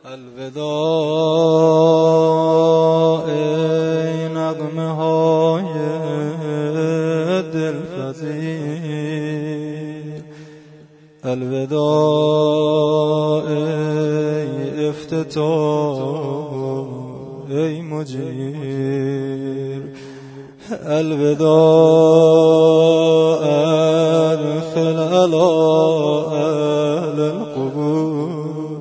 الوداع ای نغمه های دلپذیر، الوداع ای افتتاح ای مجیر، الوداع ادخل علی اهل القبور،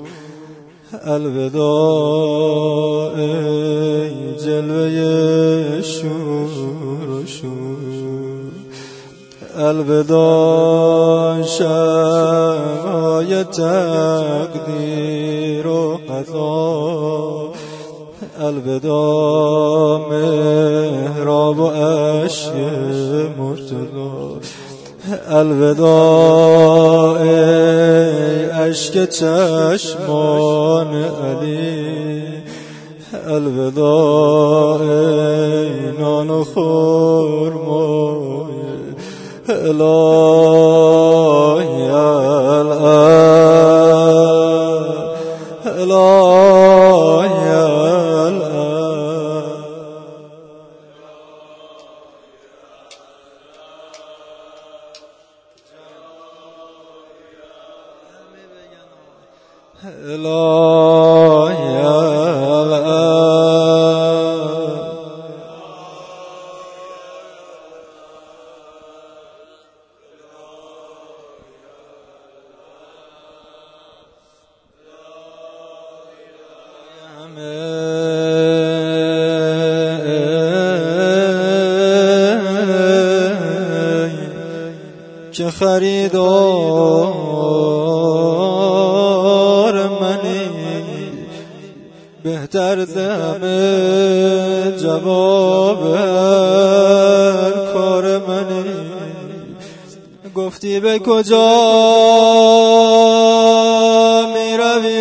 الوداع ای جلوه شور و شور، الوداع شمعای تقدیر و قضا، الوداع محراب و عشق مرتضی، الوداع ای اشک چشمان علی، الوداع ای نان و خرمای الهی الهی که خریدار منی، بهتر ز همه جواب هر کار منی، گفتی به کجا می روی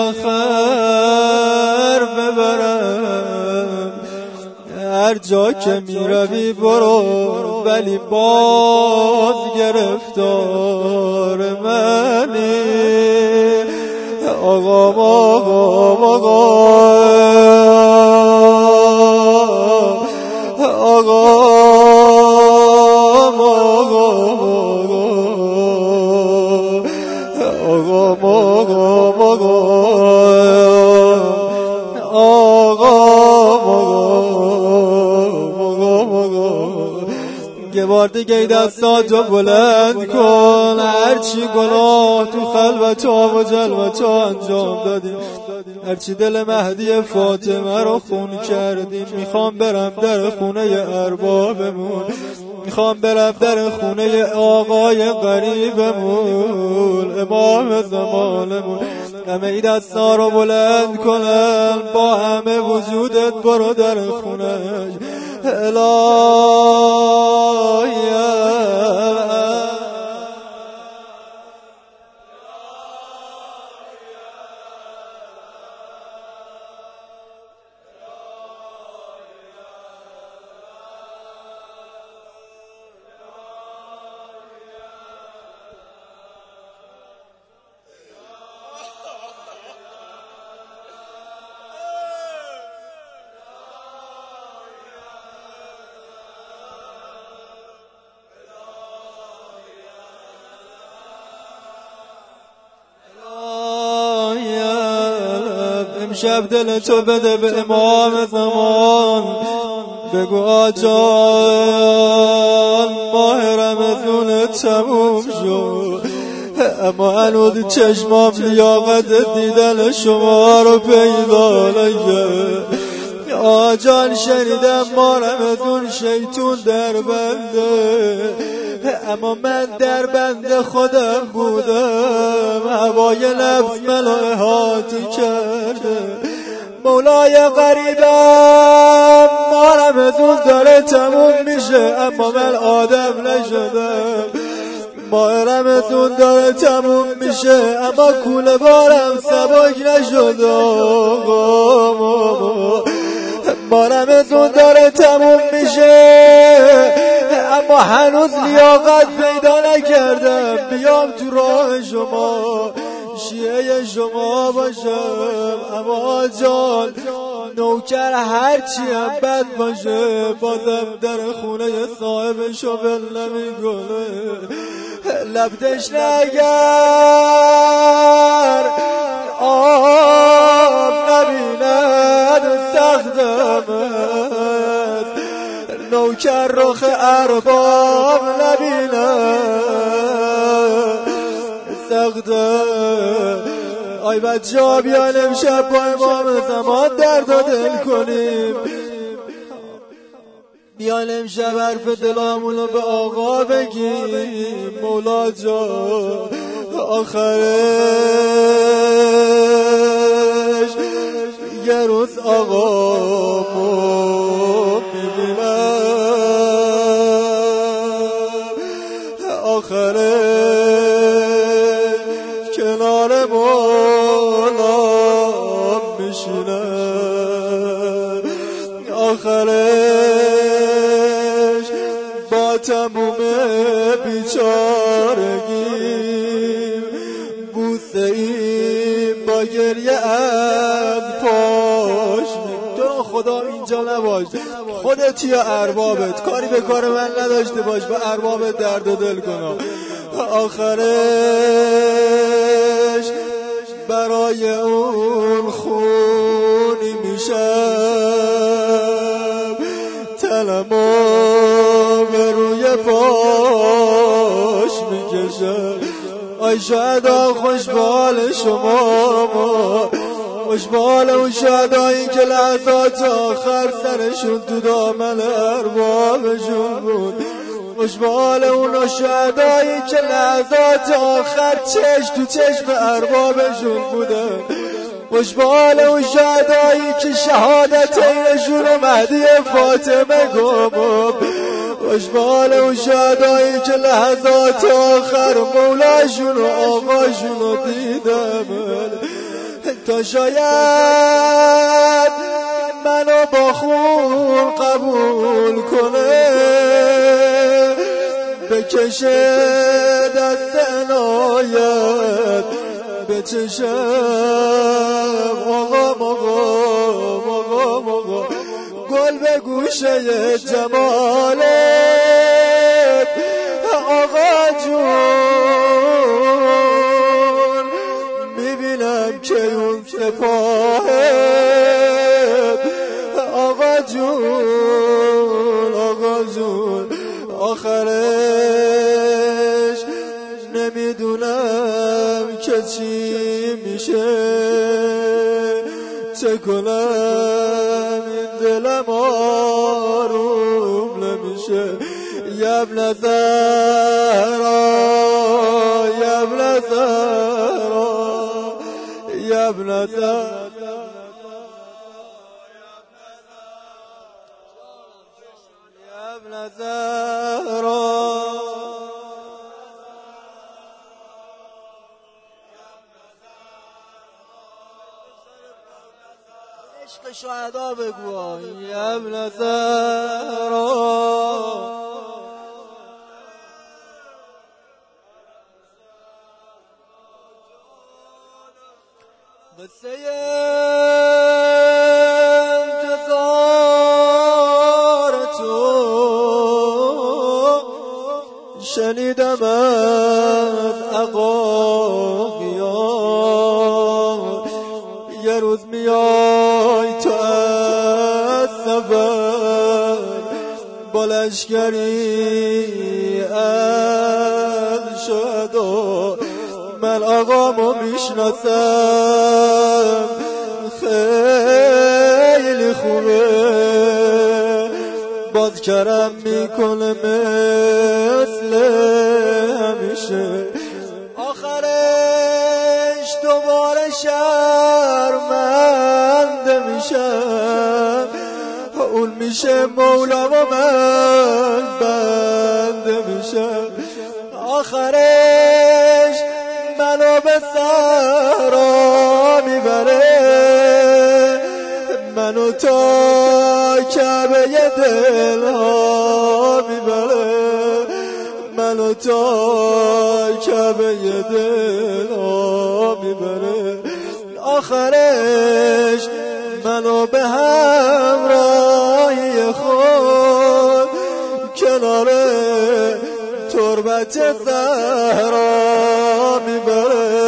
آخر ببرم، هر جا که می روی برو ولی باز گرفتار منی، آقا آقا آقا یه بار دیگه ای دستاتو بلند کن، هرچی گناه تو خلوت‌ها و جلوت‌ها انجام دادیم، هرچی دل مهدی فاطمه رو خون کردیم، میخوام برم در خونه اربابمون، میخوام برم در خونه آقای غریبمون، امام زمانمون، همه ای دستا رو بلند کنن، با همه وجودت برو در خونه الهی. امشب دل تو بده به امام زمان، بگو آجان ماه رمضان تموم شد، اما هنوز چشمام لیاقت دیدن شما رو پیدا نکرد. آجان شنیدم ماه رمضان شیطون در بنده، اما من در بند خودم بودم، هوای نفس منو احاطه کرده. مولای غریبم ماه رمضان داره تموم میشه، اما من آدم نشدم. ماه رمضان داره تموم میشه، اما کوله بارم سبک نشده. ماه رمضان داره تموم میشه، اما هنوز لیاقت پیدا نکردم بیام تو راه شما. شیعه شما باشم، اما جان نوکر هرچی هم بد باشه بازم در خونه صاحبشو ول نمیکنه. لب تشنه‌گر آب نبیند سختم است، نوکر رخ ارباب نبیند سختم. آی بچه ها بیان امشب با امام زمان درد و دل کنیم، بیان امشب حرف دلامونو به آقا بگیم. مولا جان آخرش یه روز آقامو میبینم، آخرش کنار مولا میشینم، آخرش با تموم بیچارگی بوسه این با گریه از پاش. تو خدا اینجا نباش، خودت یا اربابت، کاری به کار من نداشته باش، به اربابت درد و دل کن. آخرش برای اون خونی میشم، تنمو به روی پاش میکشم. آی شهدا خوشبال شما، خوشبال اون شهدایی که لحظات آخر سرشون تو دامن اربابشون بود، خوشبال اون شهدایی که لحظات آخر چشم تو چشم اربابشون بودن، خوشبال اون شهدایی که شهادتینشون و مهدی فاطمه گفت، خوشبال اون شهدایی که لحظات آخر مولاشون و آقاشون رو دیدم. تا شاید منو با خون قبول کنه، بکشه دست عنایت بچشم. آقا گل به گوشه جمالت، آقا جون میبینم که اون سپاهت، آقا جون آخرش نمیدونم که چی میشه، چه کنم این دلم آروم نمیشه. یبن زهرا یبن زهرا یبن زهرا یبن زهرا عشق شهدا بگو یبن زهرا. قصه انتظار تو شنیدم از عقاقیان، یه روز میای تو از سفر با لشکری از شهدا، من آقامو میشناسم خیلی خوبه، باز کرم میکنه مثل همیشه، آخرش دوباره شرمنده میشم، اون میشه مولا و من بنده میشم، آخرش منو به صحرا میبره، منو تا کعبه دلها میبره، منو منو تا کعبه دلا میبره، آخرش منو به همراهی خود کنار تربت زهرا میبره.